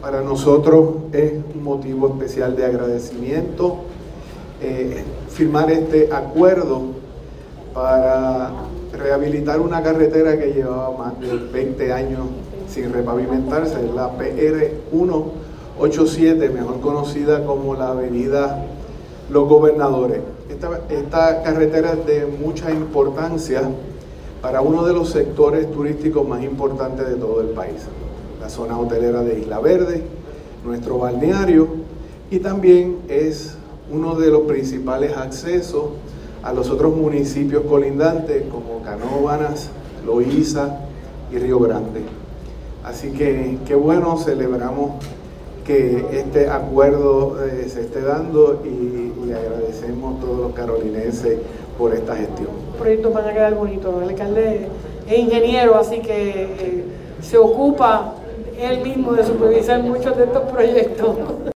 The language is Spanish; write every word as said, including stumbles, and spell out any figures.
Para nosotros es un motivo especial de agradecimiento eh, firmar este acuerdo para rehabilitar una carretera que llevaba más de veinte años sin repavimentarse, la P R ciento ochenta y siete, mejor conocida como la avenida Los Gobernadores. Esta, esta carretera es de mucha importancia para uno de los sectores turísticos más importantes de todo el país, la zona hotelera de Isla Verde, nuestro balneario, y también es uno de los principales accesos a los otros municipios colindantes como Canóvanas, Loíza y Río Grande. Así que qué bueno, celebramos que este acuerdo eh, se esté dando y, y agradecemos a todos los carolinenses por esta gestión. Los proyectos van a quedar bonitos. El alcalde es ingeniero, así que eh, se ocupa él mismo de supervisar muchos de estos proyectos.